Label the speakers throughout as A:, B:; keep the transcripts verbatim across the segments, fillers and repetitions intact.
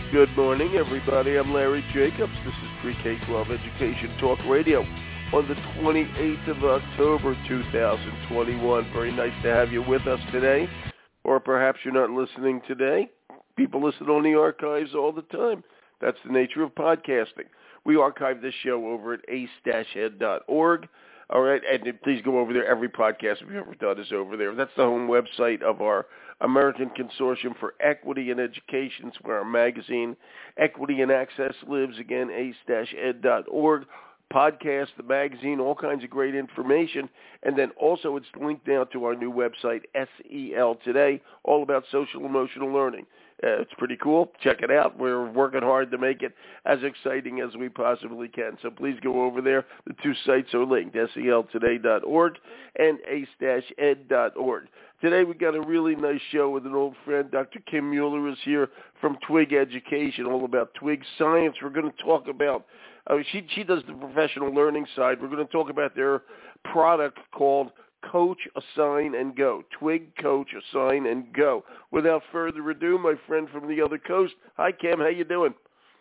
A: Good morning, everybody. I'm Larry Jacobs. This is Pre-K twelve Education Talk Radio on the twenty-eighth of October, two thousand twenty-one. Very nice to have you with us today. Or perhaps you're not listening today. People listen on the archives all the time. That's the nature of podcasting. We archive this show over at ace dash ed dot org. All right, and please go over there. Every podcast we've ever done is over there. That's the home website of our American Consortium for Equity in Education. It's where our magazine, Equity and Access, lives. Again, ace dash ed dot org. Podcast, the magazine, all kinds of great information. And then also it's linked now to our new website, S E L Today, all about social emotional learning. Uh, it's pretty cool. Check it out. We're working hard to make it as exciting as we possibly can. So please go over there. The two sites are linked, S E L today dot org and ace dash ed dot org. Today we got a really nice show with an old friend. Doctor Kim Mueller is here from Twig Education, all about Twig Science. We're going to talk about, uh, she, she does the professional learning side. We're going to talk about their product called Coach, Assign, and Go. Twig, Coach, Assign, and Go. Without further ado, my friend from the other coast. Hi, Kim. How you doing?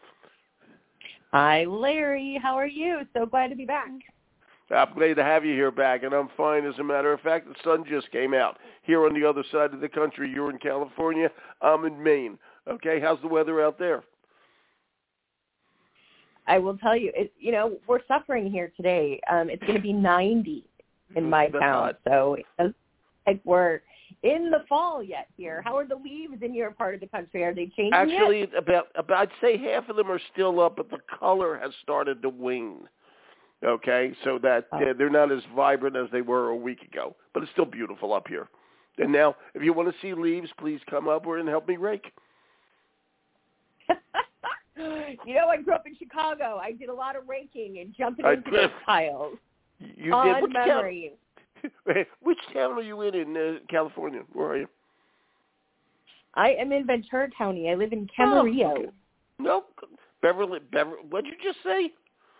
B: Hi, Larry. How are you? So glad to be back.
A: I'm glad to have you here back, and I'm fine. As a matter of fact, the sun just came out. Here on the other side of the country, you're in California. I'm in Maine. Okay, how's the weather out there?
B: I will tell you, it, you know, we're suffering here today. Um, it's going to be ninety in my
A: That's
B: town,
A: hot.
B: so it doesn't like we're in the fall yet here. How are the leaves in your part of the country? Are they changing
A: Actually,
B: yet?
A: about, about I'd say half of them are still up, but the color has started to wane. Okay, so that uh, they're not as vibrant as they were a week ago, but it's still beautiful up here. And now, if you want to see leaves, please come up and help me rake.
B: You know, I grew up in Chicago. I did a lot of raking and jumping
A: I
B: into
A: did.
B: those piles.
A: You
B: On
A: did. Which
B: memory.
A: town? Which town are you in in uh, California? Where are you?
B: I am in Ventura County. I live in Camarillo.
A: Oh, okay. No, Beverly. Beverly. What'd you just say?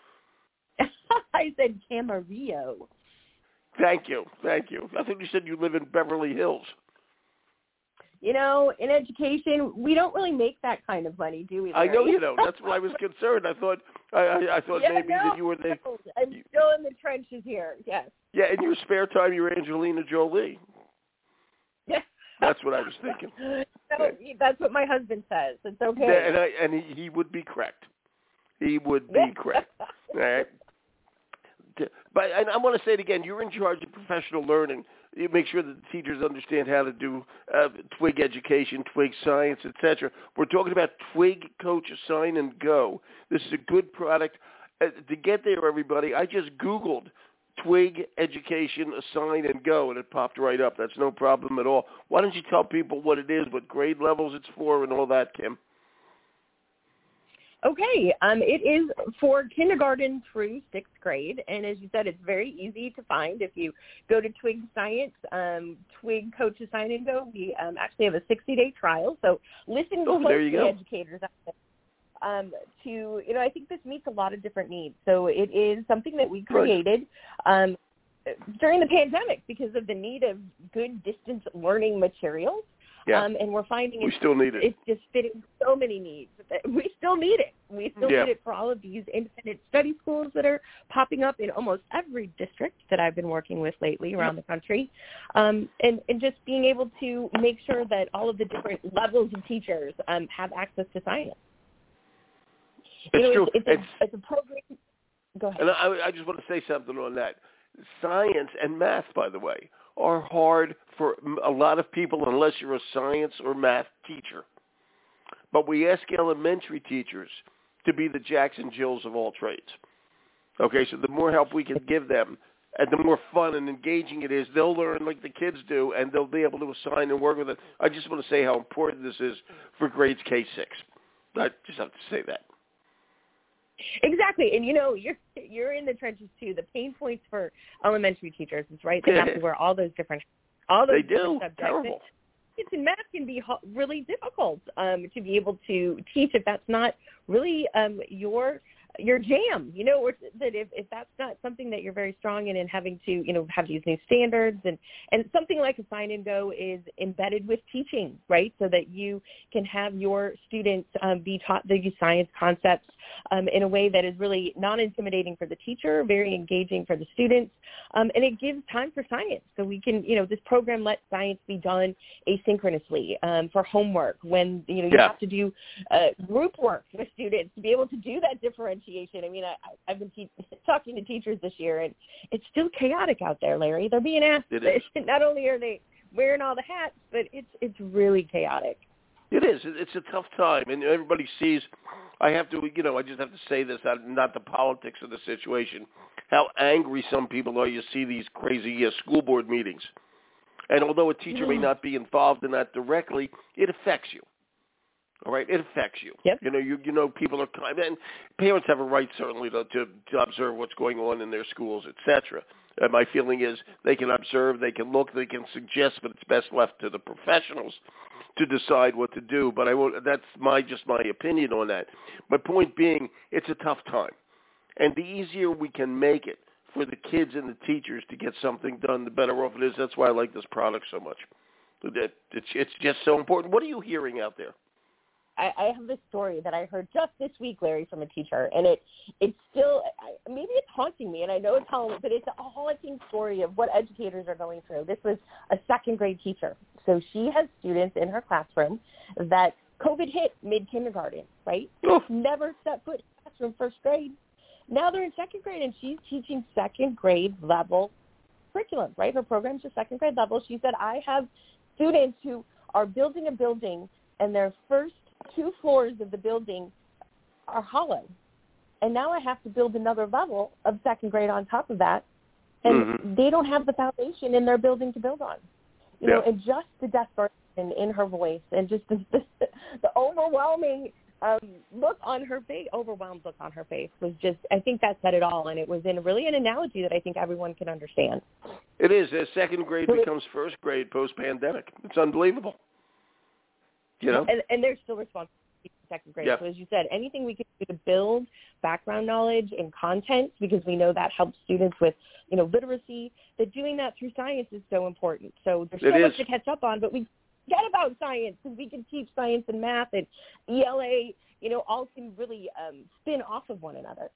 B: I said Camarillo.
A: Thank you. Thank you. I think you said you live in Beverly Hills.
B: You know, in education, we don't really make that kind of money, do we, Larry?
A: I know you don't. That's why I was concerned. I thought I, I, I thought
B: yeah,
A: maybe
B: no,
A: that you were the.
B: No. I'm
A: you,
B: still in the trenches here, yes.
A: Yeah, in your spare time, you're Angelina Jolie.
B: Yeah.
A: That's what I was thinking.
B: No, that's what my husband says. It's okay.
A: Yeah, and I, and he, he would be correct. He would be correct. All right. But and I want to say it again. You're in charge of professional learning. You make sure that the teachers understand how to do uh, Twig education, Twig science, et cetera. We're talking about Twig, Coach, Assign, and Go. This is a good product. Uh, to get there, everybody, I just Googled Twig education, Assign, and Go, and it popped right up. That's no problem at all. Why don't you tell people what it is, what grade levels it's for, and all that, Kim?
B: Okay, um, it is for kindergarten through sixth grade, and as you said, it's very easy to find. If you go to Twig Science, um, Twig Coach Assign and Go, we um, actually have a sixty-day trial, so listen
A: oh,
B: closely, educators out there, um, to, you know, I think this meets a lot of different needs. So it is something that we created um, during the pandemic because of the need of good distance learning materials.
A: Yeah.
B: Um, and we're finding
A: we
B: it's,
A: still need it.
B: It's just fitting so many needs. We still need it. We still
A: yeah.
B: need it for all of these independent study schools that are popping up in almost every district that I've been working with lately around the country. Um, and, and just being able to make sure that all of the different levels of teachers um, have access to science.
A: It's
B: you know,
A: true.
B: It's, it's, a, it's a program. Go ahead.
A: And I, I just want to say something on that. Science and math, by the way, are hard for a lot of people unless you're a science or math teacher. But we ask elementary teachers to be the Jacks and Jills of all trades. Okay, so the more help we can give them, and the more fun and engaging it is, they'll learn like the kids do, and they'll be able to assign and work with it. I just want to say how important this is for grades K six. I just have to say that.
B: Exactly, and you know you're you're in the trenches too. The pain points for elementary teachers is right. They have to wear all those different, all those
A: they
B: different
A: do.
B: subjects.
A: Terrible.
B: It's in math can be ho- really difficult um, to be able to teach if that's not really um, your your jam, you know, or that if, if that's not something that you're very strong in and having to, you know, have these new standards and, and something like Assign and Go is embedded with teaching, right? So that you can have your students um, be taught the science concepts um, in a way that is really non-intimidating for the teacher, very engaging for the students, um, and it gives time for science. So we can, you know, this program lets science be done asynchronously um, for homework when, you know, you
A: yeah.
B: have to do uh, group work with students to be able to do that differentiation. I mean, I, I've been te- talking to teachers this year, and it's still chaotic out there, Larry. They're being asked.
A: It is.
B: Not only are they wearing all the hats, but it's it's really chaotic.
A: It is. It's a tough time, and everybody sees. I have to, you know, I just have to say this, not the politics of the situation, how angry some people are. You see these crazy uh, school board meetings. And although a teacher may not be involved in that directly, it affects you. All right, it affects you.
B: Yep.
A: You know, you you know, people are, and parents have a right certainly to to, to observe what's going on in their schools, et cetera. And my feeling is they can observe, they can look, they can suggest, but it's best left to the professionals to decide what to do. But I won't, that's my just my opinion on that. My point being, it's a tough time, and the easier we can make it for the kids and the teachers to get something done, the better off it is. That's why I like this product so much. It's it's just so important. What are you hearing out there?
B: I, I have this story that I heard just this week, Larry, from a teacher, and it it's still maybe it's haunting me, and I know it's haunting, but it's a haunting story of what educators are going through. This was a second grade teacher, so she has students in her classroom that COVID hit mid kindergarten, right?
A: Oh.
B: Never set foot in the classroom first grade. Now they're in second grade, and she's teaching second grade level curriculum, right? Her program's are second grade level. She said, I have students who are building a building, and their first two floors of the building are hollow. And now I have to build another level of second grade on top of that. And
A: mm-hmm.
B: they don't have the foundation in their building to build on. You
A: yeah.
B: know, and just the desperation in her voice and just the, the, the overwhelming um, look on her face, overwhelmed look on her face was just, I think that said it all. And it was in really an analogy that I think everyone can understand.
A: It is. As second grade becomes first grade post-pandemic. It's unbelievable. You know?
B: And, and they're still responsible for second grade.
A: Yeah.
B: So as you said, anything we can do to build background knowledge and content, because we know that helps students with, you know, literacy, that doing that through science is so important. So there's so
A: it
B: much
A: is.
B: to catch up on, but we forget about science because we can teach science and math and E L A, you know, all can really um, spin off of one another.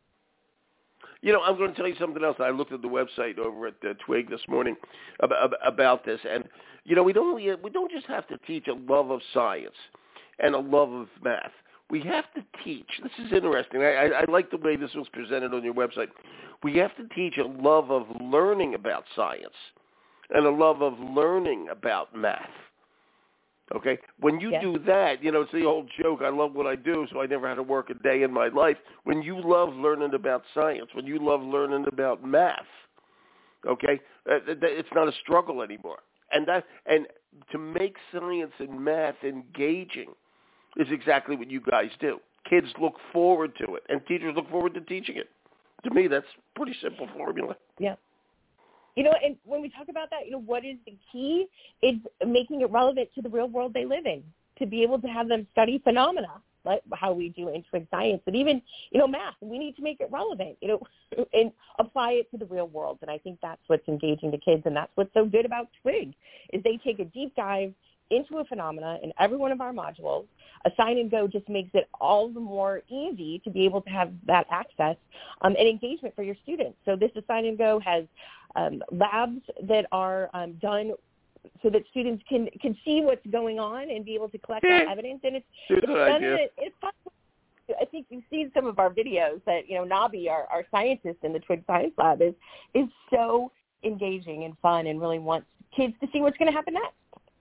A: You know, I'm going to tell you something else. I looked at the website over at uh, Twig this morning about, about this, and you know, we don't we don't just have to teach a love of science and a love of math. We have to teach. This is interesting. I, I, I like the way this was presented on your website. We have to teach a love of learning about science and a love of learning about math. Okay? When you
B: yeah.
A: do that, you know, it's the old joke, I love what I do, so I never had to work a day in my life. When you love learning about science, when you love learning about math, okay, uh, it's not a struggle anymore. And that, and to make science and math engaging is exactly what you guys do. Kids look forward to it, and teachers look forward to teaching it. To me, that's a pretty simple formula.
B: Yeah. You know, and when we talk about that, you know, what is the key? It's making it relevant to the real world they live in, to be able to have them study phenomena, like how we do in Twig Science, but even, you know, math. We need to make it relevant, you know, and apply it to the real world. And I think that's what's engaging the kids, and that's what's so good about Twig, is they take a deep dive into a phenomena in every one of our modules. Assign and Go just makes it all the more easy to be able to have that access um, and engagement for your students. So this Assign and Go has um, labs that are um, done so that students can, can see what's going on and be able to collect that evidence. And it's, it's done in a, it's possible. I think you've seen some of our videos that, you know, Nabi, our, our scientist in the Twig Science Lab, is is so engaging and fun and really wants kids to see what's going to happen next.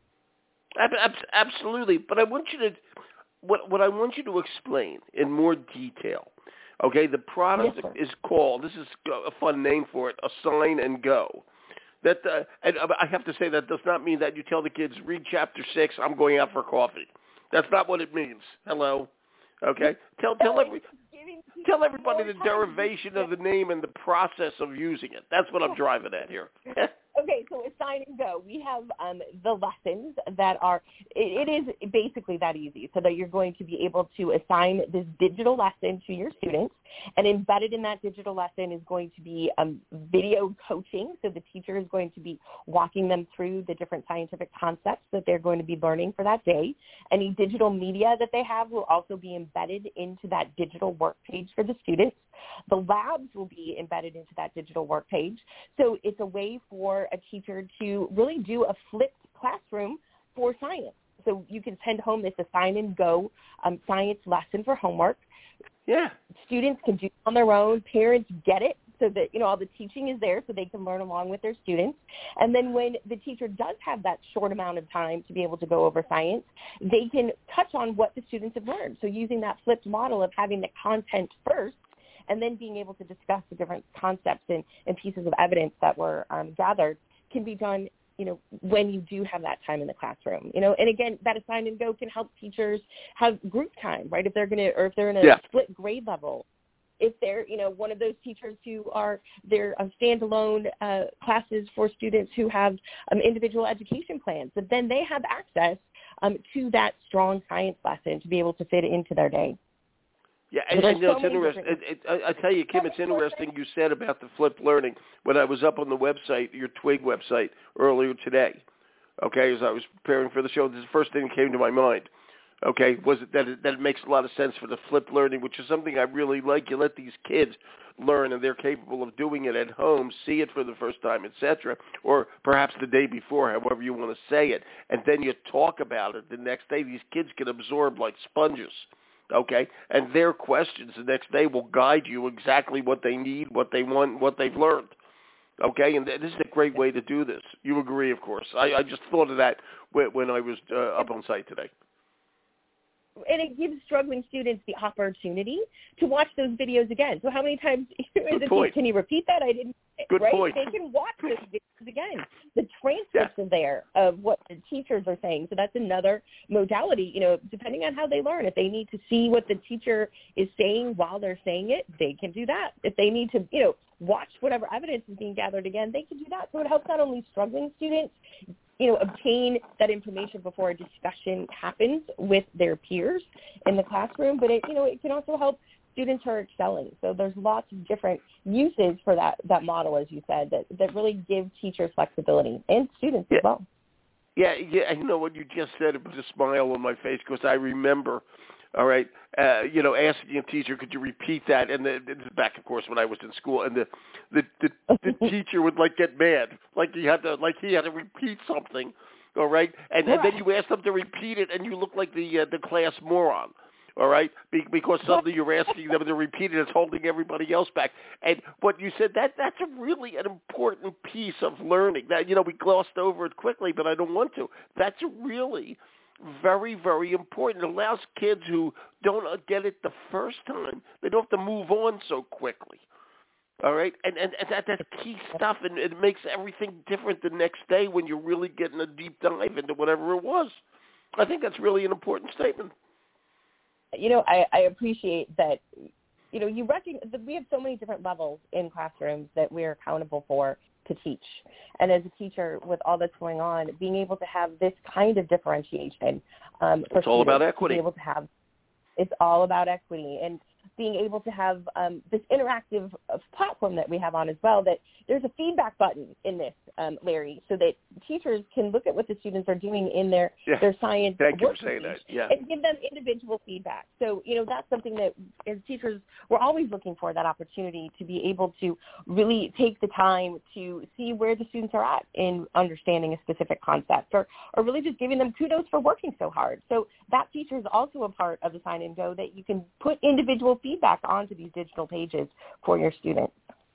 A: Absolutely, but I want you to what what I want you to explain in more detail. Okay, the product
B: yes,
A: is called. This is a fun name for it. Assign and Go. That uh, and I have to say that does not mean that you tell the kids read chapter six. I'm going out for coffee. That's not what it means. Hello. Okay. Tell tell every tell everybody the derivation of the name and the process of using it. That's what I'm driving at here.
B: Okay, so Assign Sign and Go, we have um, the lessons that are, it, it is basically that easy, so that you're going to be able to assign this digital lesson to your students, and embedded in that digital lesson is going to be um, video coaching, so the teacher is going to be walking them through the different scientific concepts that they're going to be learning for that day. Any digital media that they have will also be embedded into that digital work page for the students. The labs will be embedded into that digital work page. So it's a way for a teacher to really do a flipped classroom for science. So you can send home this assign and go um, science lesson for homework.
A: Yeah.
B: Students can do it on their own. Parents get it so that, you know, all the teaching is there so they can learn along with their students. And then when the teacher does have that short amount of time to be able to go over science, they can touch on what the students have learned. So using that flipped model of having the content first and then being able to discuss the different concepts and, and pieces of evidence that were um, gathered can be done, you know, when you do have that time in the classroom, you know. And again, that assign and go can help teachers have group time, right? If they're going to, or if they're in a
A: yeah.
B: split grade level, if they're, you know, one of those teachers who are, they're um, standalone uh, classes for students who have um, individual education plans, but then they have access um, to that strong science lesson to be able to fit into their day.
A: Yeah, and, and you know, it's interesting. It, it, I, I tell you, Kim, it's interesting you said about the flipped learning. When I was up on the website, your Twig website, earlier today, okay, as I was preparing for the show, this is the first thing that came to my mind, okay, was it that, it that it makes a lot of sense for the flipped learning, which is something I really like. You let these kids learn, and they're capable of doing it at home, see it for the first time, et cetera, or perhaps the day before, however you want to say it, and then you talk about it the next day. These kids can absorb like sponges. Okay, and their questions the next day will guide you exactly what they need, what they want, what they've learned. Okay, and this is a great way to do this. You agree, of course. I, I just thought of that when, when I was uh, up on site today.
B: And it gives struggling students the opportunity to watch those videos again. So how many times
A: Good point.
B: Can you repeat that? I didn't.
A: Good
B: right?
A: point.
B: They can watch those videos again. The transcripts yeah. are there of what the teachers are saying. So that's another modality, you know, depending on how they learn. If they need to see what the teacher is saying while they're saying it, they can do that. If they need to, you know, watch whatever evidence is being gathered again, they can do that. So it helps not only struggling students, you know, obtain that information before a discussion happens with their peers in the classroom, but it, you know, it can also help students who are excelling. So there's lots of different uses for that, that model, as you said, that, that really give teachers flexibility and students
A: yeah.
B: as well.
A: Yeah, yeah, and you know what you just said, it put a smile on my face because I remember, all right, uh, you know, asking a teacher, could you repeat that? And the, this is back, of course, when I was in school, and the the, the, the teacher would like get mad, like he had to, like he had to repeat something, all right, and, and then you asked them to repeat it, and you look like the uh, the class moron. All right, Be- because suddenly you're asking them to repeat it, it's holding everybody else back. And what you said, that that's a really an important piece of learning. That, you know, we glossed over it quickly, but I don't want to. That's really very, very important. It allows kids who don't get it the first time, they don't have to move on so quickly. All right, and and, and that, that's key stuff, and it makes everything different the next day when you're really getting a deep dive into whatever it was. I think that's really an important statement.
B: You know, I, I appreciate that, you know, you recognize that we have so many different levels in classrooms that we're accountable for to teach. And as a teacher, with all that's going on, being able to have this kind of differentiation. Um, for
A: it's all about equity.
B: To be able to have, it's all about equity. And being able to have um, this interactive uh, platform that we have on as well, that there's a feedback button in this, um, Larry, so that teachers can look at what the students are doing in their,
A: yeah.
B: their science
A: Thank
B: work
A: you for saying that. Yeah.
B: and give them individual feedback. So, you know, that's something that as teachers, we're always looking for, that opportunity to be able to really take the time to see where the students are at in understanding a specific concept, or, or really just giving them kudos for working so hard. So that feature is also a part of the Sign and Go, that you can put individual feedback onto these digital pages for your students.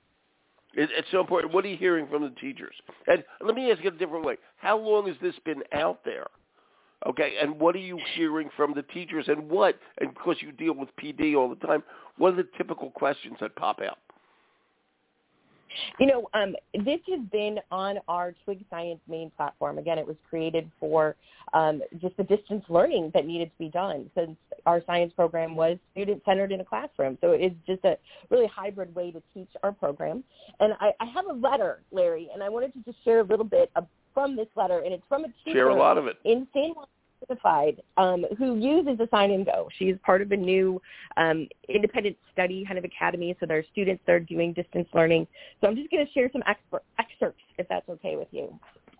A: It, it's so important. What are you hearing from the teachers? And let me ask you a different way. How long has this been out there? Okay, and what are you hearing from the teachers? And what, and because you deal with P D all the time, what are the typical questions that pop out?
B: You know, um, this has been on our Twig Science main platform. Again, it was created for um, just the distance learning that needed to be done, since our science program was student-centered in a classroom. So it is just a really hybrid way to teach our program. And I, I have a letter, Larry, and I wanted to just share a little bit of, from this letter, and it's from a teacher
A: Share a lot of it.
B: in San Juan Unified um, who uses Assign and Go. She's part of a new um, independent study kind of academy, so there are students that are doing distance learning. So I'm just going to share some expert, excerpts, if that's okay with you.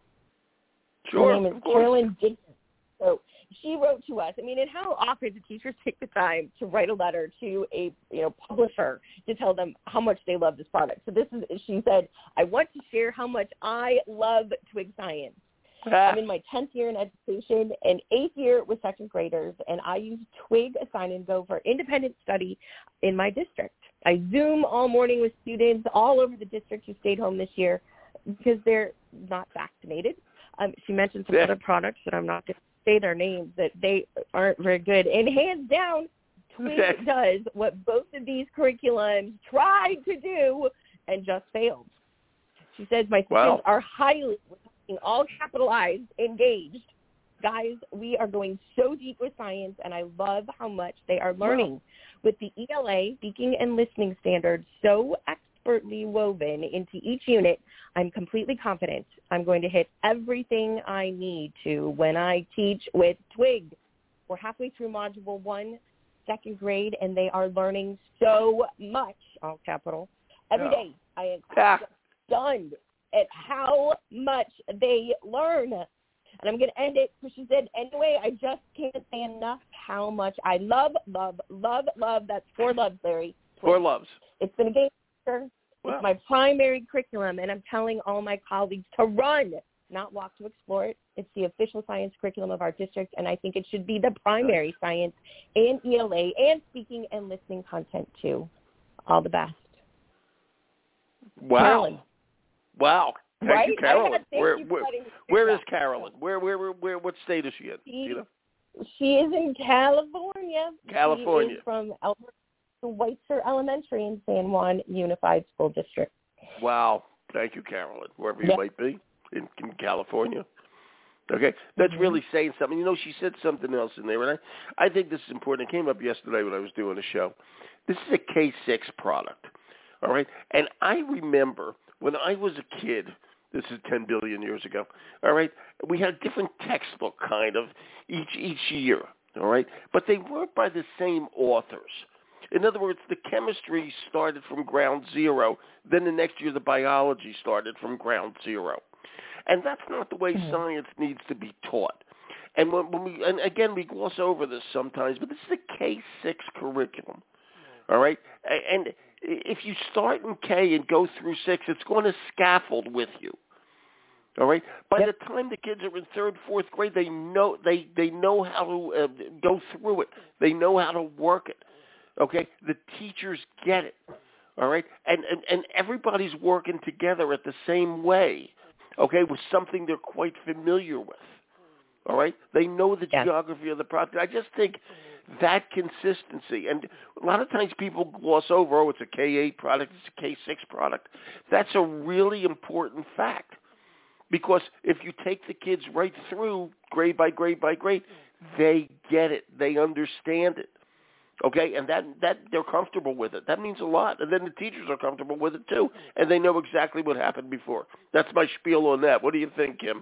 A: Sure,
B: Her name is Carolyn Dickson. So she wrote to us. I mean, and how often do teachers take the time to write a letter to a you know publisher to tell them how much they love this product? So this is, she said, I want to share how much I love Twig Science. I'm in my tenth year in education and eighth year with second graders, and I use Twig Assign and Go for independent study in my district. I Zoom all morning with students all over the district who stayed home this year because they're not vaccinated. Um, she mentioned some
A: yeah.
B: other products that I'm not going to say their names, that they aren't very good. And hands down, Twig does what both of these curriculums tried to do and just failed. She says, my students
A: wow.
B: are highly, all capitalized, engaged. Guys, we are going so deep with science, and I love how much they are learning. Wow. With the E L A, speaking and listening standards, so expertly woven into each unit, I'm completely confident I'm going to hit everything I need to when I teach with Twig. We're halfway through Module one, second grade, and they are learning so much, all capital, every
A: yeah.
B: day. I am
A: yeah.
B: stunned at how much they learn. And I'm going to end it because she said, anyway, I just can't say enough how much I love, love, love, love. That's four loves, Larry.
A: Four loves.
B: It's been a game changer.
A: Wow.
B: It's my primary curriculum, and I'm telling all my colleagues to run, not walk to explore it. It's the official science curriculum of our district, and I think it should be the primary nice. Science and E L A and speaking and listening content, too. All the best.
A: Wow.
B: Carolyn.
A: Wow. Thank
B: right?
A: you, Carolyn.
B: Thank
A: where
B: you
A: where, where is Carolyn? Where, where, where, where, what state is she in?
B: She,
A: you know?
B: she is in California.
A: California.
B: She is from Albert Schweitzer Elementary in San Juan Unified School District.
A: Wow. Thank you, Carolyn, wherever you
B: yep.
A: might be in, in California. Okay. That's mm-hmm. really saying something. You know, she said something else in there, and I, I think this is important. It came up yesterday when I was doing a show. This is a K six product, all right? And I remember when I was a kid, this is ten billion years ago, all right, we had a different textbook kind of each each year, all right? But they weren't by the same authors. In other words, the chemistry started from ground zero. Then the next year, the biology started from ground zero. And that's not the way mm-hmm. science needs to be taught. And when, when we, and again, we gloss over this sometimes, but this is a K six curriculum, all right? And if you start in K and go through six, it's going to scaffold with you, all right? By yep. the time the kids are in third, fourth grade, they know they, they know how to uh, go through it. They know how to work it. Okay, the teachers get it, all right? And, and and everybody's working together at the same way, okay, with something they're quite familiar with, all right? They know the yeah. geography of the product. I just think that consistency, and a lot of times people gloss over, oh, it's a K eight product, it's a K six product. That's a really important fact, because if you take the kids right through grade by grade by grade, they get it. They understand it. Okay, and that, that they're comfortable with it. That means a lot. And then the teachers are comfortable with it, too, and they know exactly what happened before. That's my spiel on that. What do you think, Kim?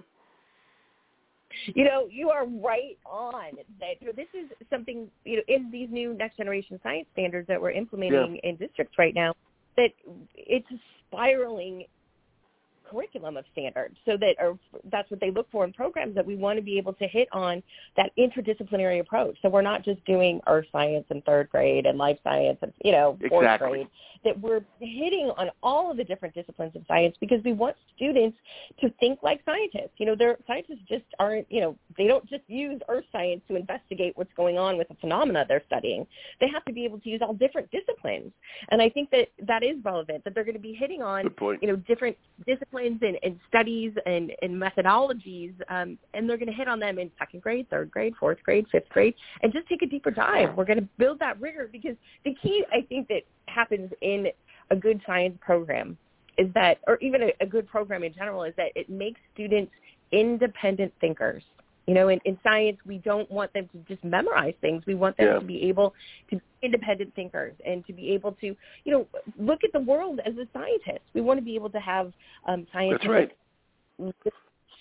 B: You know, you are right on. That this is something, you know, in these new next-generation science standards that we're implementing yeah. in districts right now, that it's a spiraling curriculum of standards, so that or that's what they look for in programs, that we want to be able to hit on that interdisciplinary approach. So we're not just doing earth science in third grade and life science and, you know, fourth
A: exactly.
B: grade, that we're hitting on all of the different disciplines of science, because we want students to think like scientists. You know, their scientists just aren't, you know, they don't just use earth science to investigate what's going on with the phenomena they're studying. They have to be able to use all different disciplines. And I think that that is relevant, that they're going to be hitting on, you know, different disciplines And, and studies and, and methodologies, um, and they're going to hit on them in second grade, third grade, fourth grade, fifth grade, and just take a deeper dive. We're going to build that rigor, because the key, I think, that happens in a good science program is that, or even a, a good program in general, is that it makes students independent thinkers. You know, in, in science, we don't want them to just memorize things. We want them
A: yeah.
B: to be able to be independent thinkers and to be able to, you know, look at the world as a scientist. We want to be able to have um, scientific
A: That's right.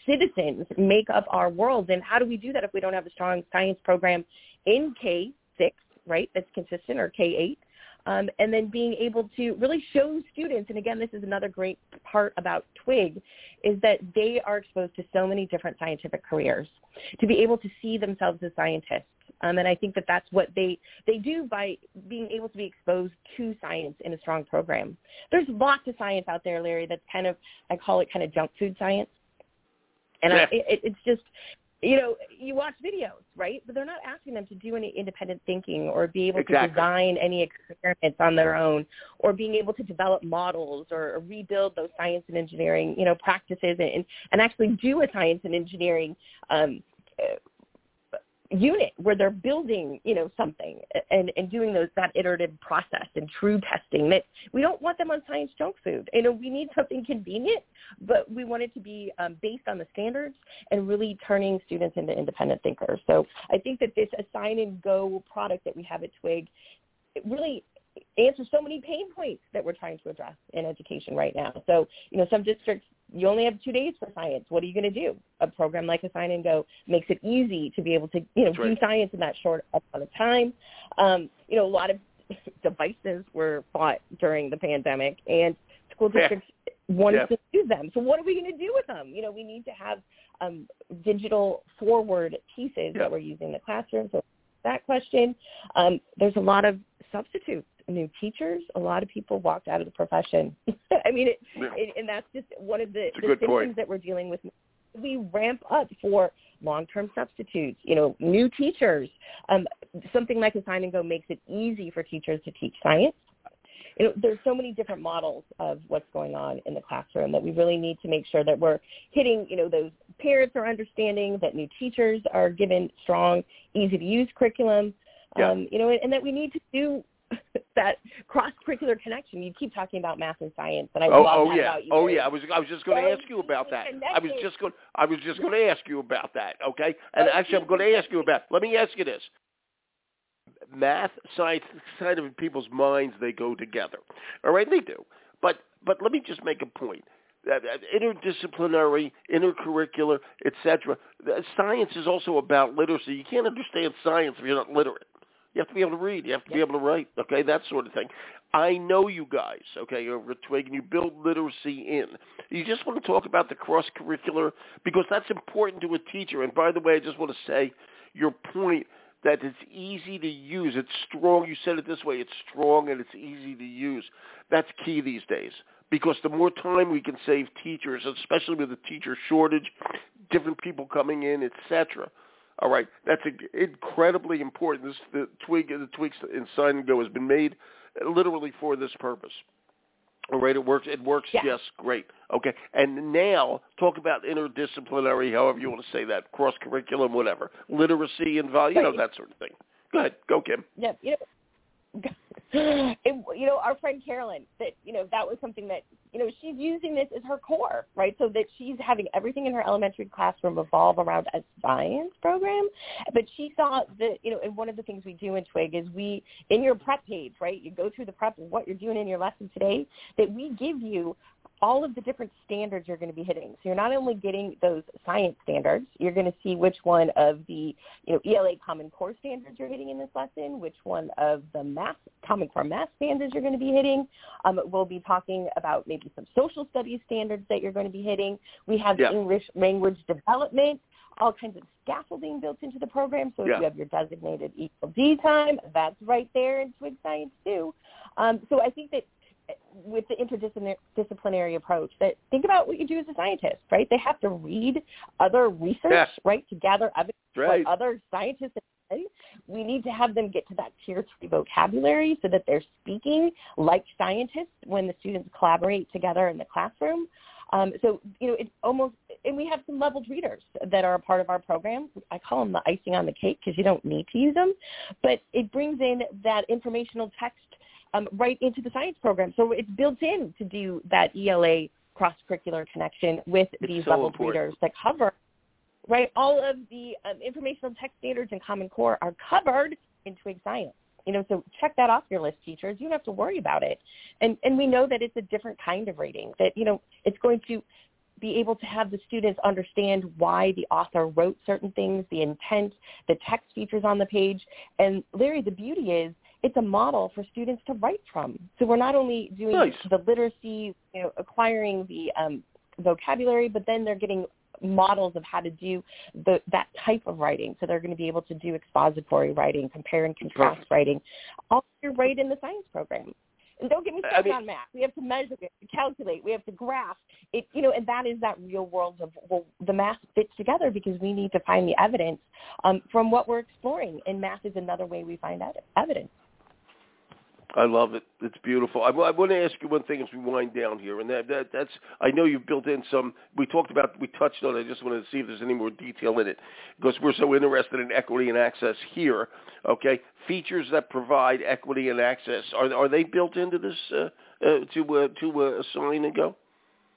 B: citizens make up our world. And how do we do that if we don't have a strong science program in K six, right, that's consistent, or K eight? Um, and then being able to really show students, and again, this is another great part about Twig, is that they are exposed to so many different scientific careers, to be able to see themselves as scientists. Um, and I think that that's what they, they do by being able to be exposed to science in a strong program. There's lots of science out there, Larry, that's kind of, I call it kind of junk food science. And
A: yeah.
B: I, it, it's just, you know, you watch videos, right? But they're not asking them to do any independent thinking or be able
A: exactly.
B: to design any experiments on their own, or being able to develop models or, or rebuild those science and engineering, you know, practices and, and actually do a science and engineering um, uh, unit where they're building, you know, something and, and doing those, that iterative process and true testing. That we don't want them on science junk food. You know, we need something convenient, but we want it to be um, based on the standards and really turning students into independent thinkers. So I think that this assign and go product that we have at Twig, it really answers so many pain points that we're trying to address in education right now. So, you know, some districts, you only have two days for science. What are you going to do? A program like Assign and Go makes it easy to be able to, you know,
A: That's right.
B: do science in that short amount of time. Um, you know, a lot of devices were bought during the pandemic, and school districts yeah. wanted yeah. to use them. So what are we going to do with them? You know, we need to have um, digital forward pieces yeah. that we're using in the classroom. So that question, um, there's a lot of substitutes. New teachers, a lot of people walked out of the profession. I mean, it,
A: yeah.
B: it, and that's just one of the, the
A: symptoms
B: point. that we're dealing with. We ramp up for long-term substitutes, you know, new teachers. Um, something like Assign and Go makes it easy for teachers to teach science. You know, there's so many different models of what's going on in the classroom that we really need to make sure that we're hitting, you know, those parents are understanding, that new teachers are given strong, easy-to-use curriculum,
A: yeah.
B: um, you know, and, and that we need to do that cross-curricular connection. You keep talking about math and science, and I
A: oh,
B: love
A: oh
B: that
A: yeah.
B: about you.
A: Oh
B: Larry.
A: yeah, I was I was just going to ask you about that. I was just going I was just going to ask you about that. Okay, and actually, I'm going to ask you about. Let me ask you this: math, science, kind of in people's minds, they go together. All right, they do. But but let me just make a point. Uh, interdisciplinary, intercurricular, et cetera. Science is also about literacy. You can't understand science if you're not literate. You have to be able to read. You have to be able to write, okay, that sort of thing. I know you guys, okay, over at Twig, and you build literacy in. You just want to talk about the cross-curricular, because that's important to a teacher. And by the way, I just want to say your point that it's easy to use. It's strong. You said it this way. It's strong and it's easy to use. That's key these days, because the more time we can save teachers, especially with the teacher shortage, different people coming in, et cetera. All right, that's incredibly important. This the Twig, the Twigs in Assign and Go has been made literally for this purpose. All right, it works. It works
B: yeah.
A: just great. Okay, and now talk about interdisciplinary, however you want to say that, cross curriculum, whatever, literacy and value, you know, that sort of thing. Go ahead, go Kim.
B: Yeah, you know. It, you know, our friend Carolyn, that, you know, that was something that, you know, she's using this as her core, right? So that she's having everything in her elementary classroom evolve around a science program. But she saw that, you know, and one of the things we do in Twig is we, in your prep page, right, you go through the prep of what you're doing in your lesson today, that we give you all of the different standards you're going to be hitting. So you're not only getting those science standards, you're going to see which one of the, you know, E L A Common Core standards you're hitting in this lesson, which one of the math, Common Core math standards you're going to be hitting. Um, we'll be talking about maybe some social studies standards that you're going to be hitting. We have yeah. English language development, all kinds of scaffolding built into the program. So if yeah. you have your designated E L D time, that's right there in Twig Science too. Um, so I think that with the interdisciplinary approach, that think about what you do as a scientist, right? They have to read other research, yeah. right, to gather evidence
A: right.
B: what other scientists have said. We need to have them get to that tier three vocabulary so that they're speaking like scientists when the students collaborate together in the classroom. Um, so, you know, it's almost, and we have some leveled readers that are a part of our program. I call them the icing on the cake because you don't need to use them, but it brings in that informational text Um, right into the science program. So it's built in to do that E L A cross-curricular connection with
A: it's
B: these
A: so
B: leveled
A: important.
B: readers that cover, right, all of the um, informational text standards and Common Core are covered in Twig Science. You know, so check that off your list, teachers. You don't have to worry about it. And and we know that it's a different kind of rating, that, you know, it's going to be able to have the students understand why the author wrote certain things, the intent, the text features on the page. And Larry, the beauty is it's a model for students to write from. So we're not only doing
A: nice.
B: the literacy, you know, acquiring the um, vocabulary, but then they're getting models of how to do the, that type of writing. So they're going to be able to do expository writing, compare and contrast Perfect. writing, all right in the science program. And don't get me started I mean, on math. We have to measure, we have to calculate, we have to graph it, you know, and that is that real world of, well, the math fits together because we need to find the evidence um, from what we're exploring. And math is another way we find ed- evidence.
A: I love it. It's beautiful. I, I want to ask you one thing as we wind down here, and that, that that's I know you've built in some. We talked about, we touched on it. I just wanted to see if there's any more detail in it because we're so interested in equity and access here. Okay, features that provide equity and access are are they built into this uh, uh, to uh, to uh, Assign and Go?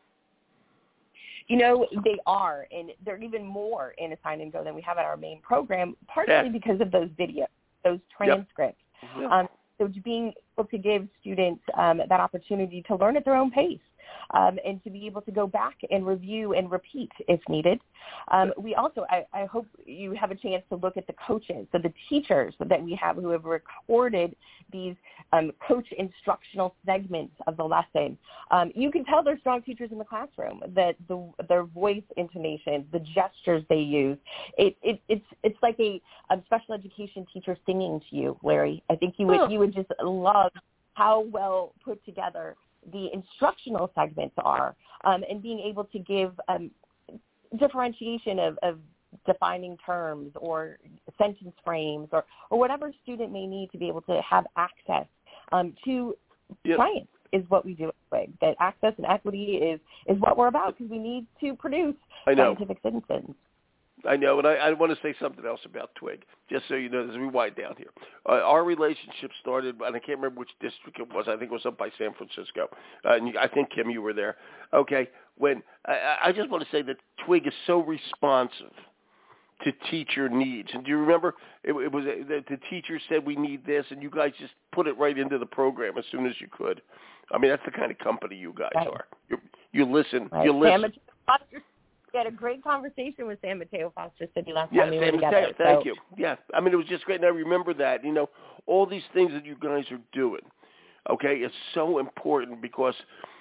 B: You know, they are, and they're even more in Assign and Go than we have at our main program, partially yeah. because of those videos, those transcripts. Yep. Yep. Um, So being able to give students um, that opportunity to learn at their own pace um, and to be able to go back and review and repeat if needed. Um, we also, I, I hope you have a chance to look at the coaches, so the teachers that we have who have recorded these um, coach instructional segments of the lesson. Um, you can tell they're strong teachers in the classroom, that the, their voice intonation, the gestures they use, it, it, it's it's like a, a special education teacher singing to you, Larry. I think you would oh. you would just love how well put together the instructional segments are, um, and being able to give um, differentiation of, of defining terms or sentence frames or, or whatever student may need to be able to have access um, to yep. science is what we do at Twig. That access and equity is, is what we're about because we need to produce scientific citizens.
A: I know, and I, I want to say something else about Twig, just so you know, as we wind down here. Uh, our relationship started, and I can't remember which district it was. I think it was up by San Francisco. Uh, and you, I think, Kim, you were there. Okay, when I, I just want to say that Twig is so responsive to teacher needs. And do you remember it, it was the, the teacher said we need this, and you guys just put it right into the program as soon as you could. I mean, that's the kind of company you guys right. are. You, you listen.
B: Right.
A: You listen.
B: We had a great conversation with San Mateo Foster City last
A: yeah,
B: time we
A: San
B: were together.
A: Mateo, thank
B: so.
A: you. Yeah, I mean, it was just great, and I remember that. You know, all these things that you guys are doing, okay, is so important because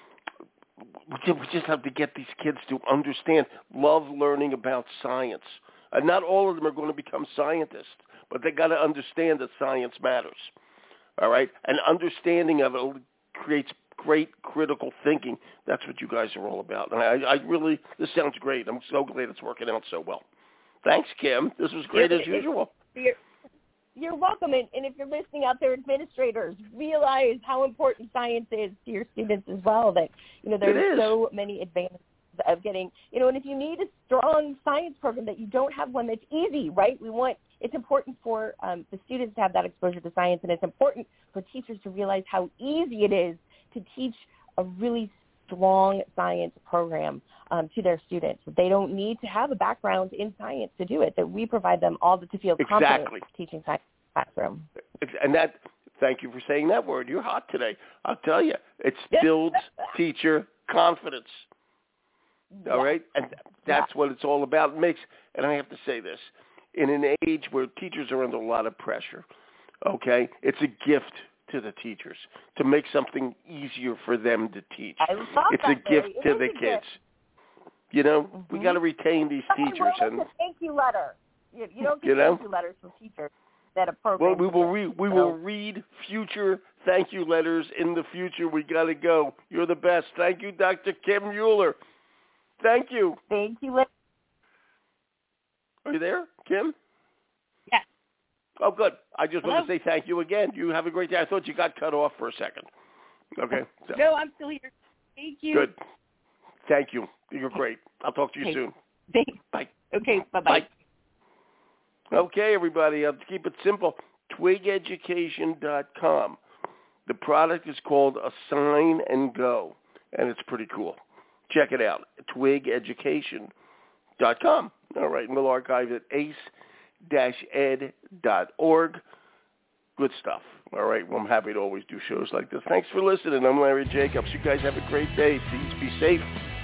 A: we just have to get these kids to understand, love learning about science. And not all of them are going to become scientists, but they got to understand that science matters, all right? And understanding of it creates great critical thinking. That's what you guys are all about. And I, I really, this sounds great. I'm so glad it's working out so well. Thanks, Kim. This was great
B: you're,
A: as usual.
B: You're, you're welcome. And, and if you're listening out there, administrators, realize how important science is to your students as well, that, you know, there's so many advantages of getting, you know, and if you need a strong science program that you don't have one that's easy, right? We want, it's important for um, the students to have that exposure to science, and it's important for teachers to realize how easy it is to teach a really strong science program um, to their students. They don't need to have a background in science to do it, that we provide them all the, to feel
A: exactly.
B: confident teaching science in the classroom.
A: And that, thank you for saying that word. You're hot today. I'll tell you, it builds teacher confidence. All yeah. right? And that's yeah. what it's all about. It makes, and I have to say this, in an age where teachers are under a lot of pressure, okay, it's a gift to the teachers to make something easier for them to teach.
B: I love
A: it's
B: that,
A: a gift
B: Larry.
A: to
B: it
A: the
B: kids.
A: Gift. You know,
B: mm-hmm.
A: we got to retain these teachers.
B: And a thank you letter. You, you don't get
A: you know?
B: thank you letters from teachers that a program.
A: Well, we will read. We so. will read future thank you letters in the future. We got to go. You're the best. Thank you, Doctor Kim Mueller. Thank you.
B: Thank you. Larry.
A: Are you there, Kim?
B: Yes.
A: Oh, good. I just
B: Hello?
A: want to say thank you again. You have a great day. I thought you got cut off for a second. Okay.
B: So. No, I'm still here. Thank you.
A: Good. Thank you. You're great. I'll talk to you
B: okay.
A: soon.
B: Thanks.
A: Bye.
B: Okay. Bye-bye.
A: Bye. Okay, everybody. I'll keep it simple. twig education dot com. The product is called Assign and Go, and it's pretty cool. Check it out, twig education dot com. All right, and we'll archive it at ace dash ed dot org. Good stuff. All right, well, I'm happy to always do shows like this. Thanks for listening. I'm Larry Jacobs. You guys have a great day. Please be safe.